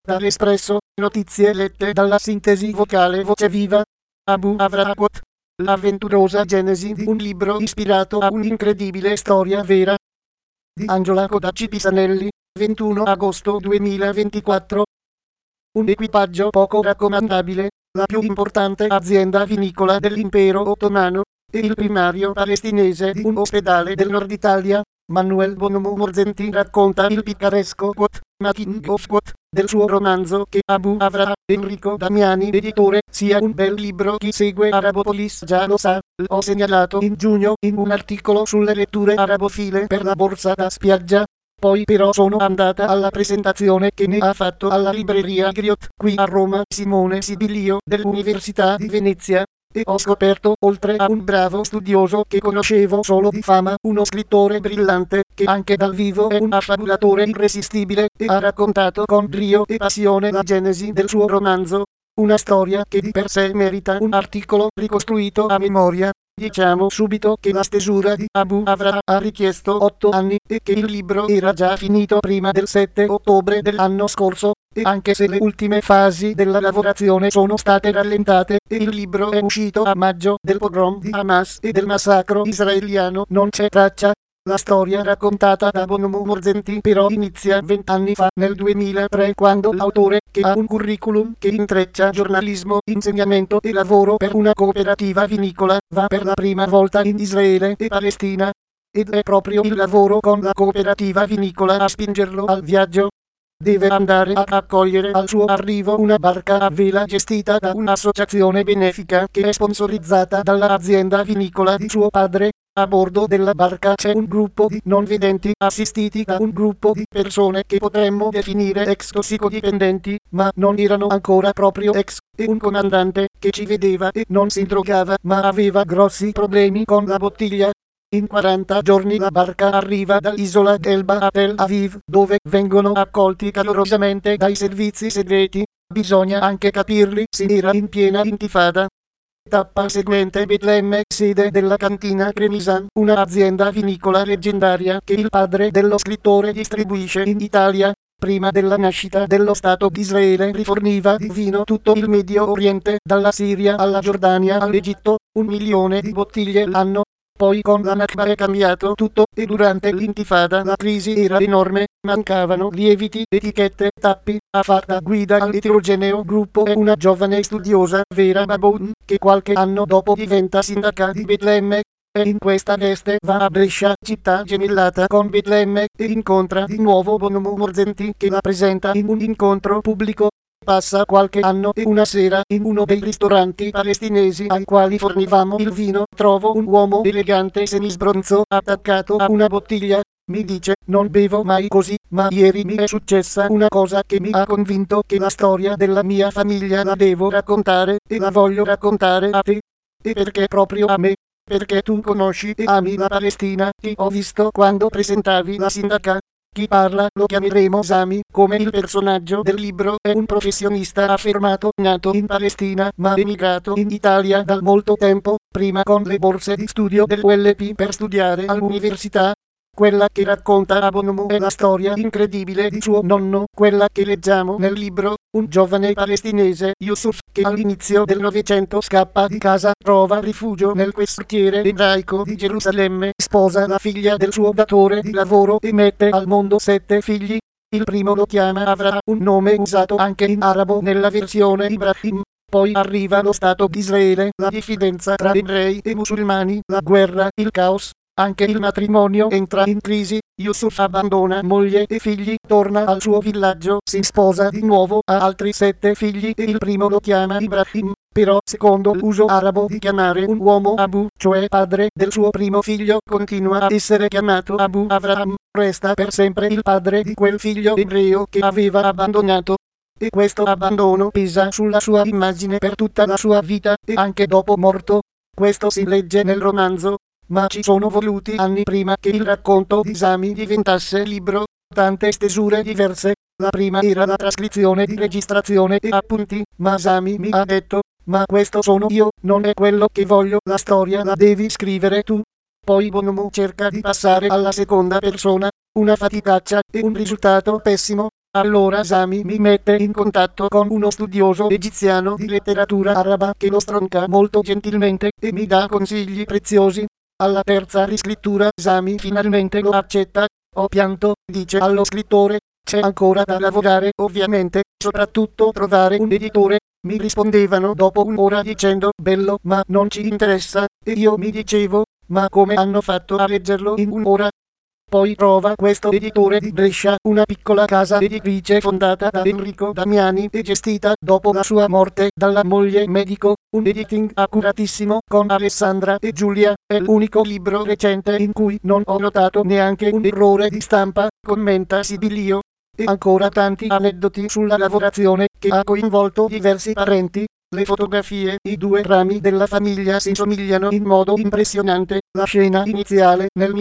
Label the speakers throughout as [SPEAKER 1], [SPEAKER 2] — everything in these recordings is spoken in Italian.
[SPEAKER 1] Dall'Espresso, notizie lette dalla sintesi vocale Voce Viva. Abu Avraquot. L'avventurosa genesi di un libro ispirato a un'incredibile storia vera. Di Angela Codacci Pisanelli, 21 agosto 2024. Un equipaggio poco raccomandabile, la più importante azienda vinicola dell'impero ottomano, e il primario palestinese di un ospedale del nord Italia, Manuel Bonomo Morzenti racconta il picaresco quote, Making of quote, del suo romanzo che Abu Avra, Enrico Damiani editore, sia un bel libro. Chi segue Arabopolis già lo sa, l'ho segnalato in giugno in un articolo sulle letture arabofile per la borsa da spiaggia. Poi però sono andata alla presentazione che ne ha fatto alla libreria Griot qui a Roma Simone Sibilio dell'Università di Venezia, e ho scoperto, oltre a un bravo studioso che conoscevo solo di fama, uno scrittore brillante che anche dal vivo è un affabulatore irresistibile e ha raccontato con brio e passione la genesi del suo romanzo. Una storia che di per sé merita un articolo ricostruito a memoria. Diciamo subito che la stesura di Abu Avra ha richiesto 8 anni e che il libro era già finito prima del 7 ottobre dell'anno scorso, e anche se le ultime fasi della lavorazione sono state rallentate e il libro è uscito a maggio del pogrom di Hamas e del massacro israeliano, non c'è traccia. La storia raccontata da Bonomo Morzenti però inizia 20 anni fa, nel 2003, quando l'autore, che ha un curriculum che intreccia giornalismo, insegnamento e lavoro per una cooperativa vinicola, va per la prima volta in Israele e Palestina. Ed è proprio il lavoro con la cooperativa vinicola a spingerlo al viaggio. Deve andare a accogliere al suo arrivo una barca a vela gestita da un'associazione benefica che è sponsorizzata dall'azienda vinicola di suo padre. A bordo della barca c'è un gruppo di non vedenti assistiti da un gruppo di persone che potremmo definire ex tossicodipendenti, ma non erano ancora proprio ex, e un comandante che ci vedeva e non si drogava ma aveva grossi problemi con la bottiglia. In 40 giorni la barca arriva dall'isola d'Elba a Tel Aviv, dove vengono accolti calorosamente dai servizi segreti. Bisogna anche capirli, si era in piena intifada. Tappa seguente: Betlemme, sede della cantina Cremisan, una azienda vinicola leggendaria che il padre dello scrittore distribuisce in Italia. Prima della nascita dello Stato di Israele riforniva di vino tutto il Medio Oriente, dalla Siria alla Giordania all'Egitto, 1 milione di bottiglie l'anno. Poi con la Nakba è cambiato tutto, e durante l'intifada la crisi era enorme, mancavano lieviti, etichette, tappi. A far da guida all'eterogeneo gruppo è una giovane studiosa, Vera Baboun, che qualche anno dopo diventa sindaca di Betlemme. E in questa veste va a Brescia, città gemellata con Betlemme, e incontra di nuovo Bonomo Morzenti, che la presenta in un incontro pubblico. Passa qualche anno e una sera, in uno dei ristoranti palestinesi ai quali fornivamo il vino, trovo un uomo elegante semisbronzo attaccato a una bottiglia. Mi dice: non bevo mai così, ma ieri mi è successa una cosa che mi ha convinto che la storia della mia famiglia la devo raccontare, e la voglio raccontare a te. E perché proprio a me? Perché tu conosci e ami la Palestina, ti ho visto quando presentavi la sindaca. Chi parla lo chiameremo Sami, come il personaggio del libro, è un professionista affermato, nato in Palestina ma emigrato in Italia da molto tempo, prima con le borse di studio dell'ULP per studiare all'università. Quella che racconta a Bonomo è la storia incredibile di suo nonno, quella che leggiamo nel libro, un giovane palestinese, Yusuf, che all'inizio del Novecento scappa di casa, trova rifugio nel quartiere ebraico di Gerusalemme, sposa la figlia del suo datore di lavoro e mette al mondo 7 figli. Il primo lo chiama Avra, un nome usato anche in arabo nella versione Ibrahim. Poi arriva lo Stato di Israele, la diffidenza tra ebrei e musulmani, la guerra, il caos. Anche il matrimonio entra in crisi. Yusuf abbandona moglie e figli, torna al suo villaggio, si sposa di nuovo, ha altri 7 figli e il primo lo chiama Ibrahim. Però, secondo l'uso arabo di chiamare un uomo Abu, cioè padre del suo primo figlio, continua a essere chiamato Abu Avraham, resta per sempre il padre di quel figlio ebreo che aveva abbandonato. E questo abbandono pesa sulla sua immagine per tutta la sua vita, e anche dopo morto. Questo si legge nel romanzo. Ma ci sono voluti anni prima che il racconto di Sami diventasse libro, tante stesure diverse. La prima era la trascrizione di registrazione e appunti, ma Sami mi ha detto: ma questo sono io, non è quello che voglio, la storia la devi scrivere tu. Poi Bonomo cerca di passare alla seconda persona, una faticaccia e un risultato pessimo. Allora Sami mi mette in contatto con uno studioso egiziano di letteratura araba che lo stronca molto gentilmente e mi dà consigli preziosi. Alla terza riscrittura Sami finalmente lo accetta. Ho pianto, dice allo scrittore. C'è ancora da lavorare ovviamente, soprattutto trovare un editore. Mi rispondevano dopo un'ora dicendo bello ma non ci interessa, e io mi dicevo, ma come hanno fatto a leggerlo in un'ora? Poi trova questo editore di Brescia, una piccola casa editrice fondata da Enrico Damiani e gestita dopo la sua morte dalla moglie medico, un editing accuratissimo con Alessandra e Giulia, è l'unico libro recente in cui non ho notato neanche un errore di stampa, commenta Sibilio. E ancora tanti aneddoti sulla lavorazione che ha coinvolto diversi parenti. Le fotografie, i due rami della famiglia si somigliano in modo impressionante. La scena iniziale nel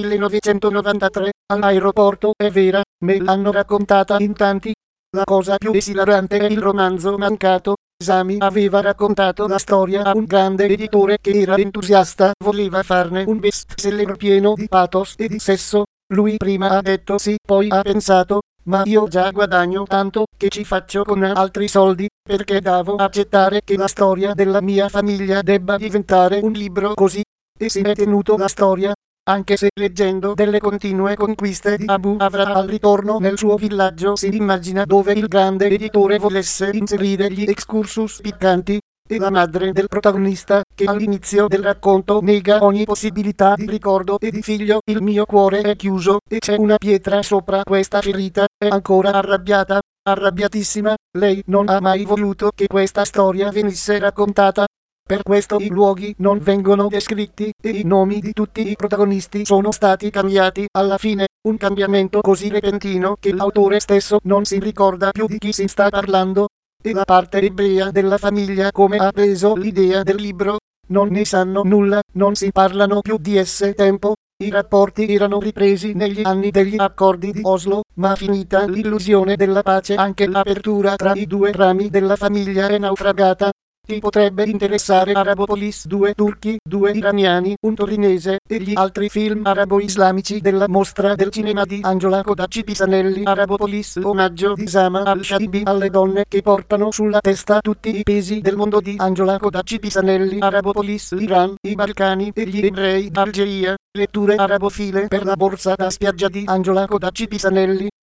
[SPEAKER 1] 1993 all'aeroporto è vera, me l'hanno raccontata in tanti. La cosa più esilarante è il romanzo mancato. Sami aveva raccontato la storia a un grande editore che era entusiasta, voleva farne un bestseller pieno di pathos e di sesso. Lui prima ha detto sì, poi ha pensato, ma io già guadagno tanto che ci faccio con altri soldi, perché devo accettare che la storia della mia famiglia debba diventare un libro così. E si è tenuto la storia, anche se leggendo delle continue conquiste di Abu Avra al ritorno nel suo villaggio si immagina dove il grande editore volesse inserire gli excursus piccanti, e la madre del protagonista, che all'inizio del racconto nega ogni possibilità di ricordo e di figlio. Il mio cuore è chiuso, e c'è una pietra sopra questa ferita, è ancora arrabbiata, arrabbiatissima. Lei non ha mai voluto che questa storia venisse raccontata. Per questo i luoghi non vengono descritti, e i nomi di tutti i protagonisti sono stati cambiati alla fine, un cambiamento così repentino che l'autore stesso non si ricorda più di chi si sta parlando. E la parte ebrea della famiglia come ha preso l'idea del libro? Non ne sanno nulla, non si parlano più di esse tempo. I rapporti erano ripresi negli anni degli accordi di Oslo, ma finita l'illusione della pace anche l'apertura tra i due rami della famiglia è naufragata. Ti potrebbe interessare Arabopolis, 2 turchi, 2 iraniani, un torinese, e gli altri film arabo-islamici della mostra del cinema di Angela Codacci Pisanelli. Arabopolis, omaggio di Sama al-Sharibi alle donne che portano sulla testa tutti i pesi del mondo di Angela Codacci Pisanelli. Arabopolis, l'Iran, i Balcani e gli ebrei d'Algeria. Letture arabofile per la borsa da spiaggia di Angela Codacci Pisanelli.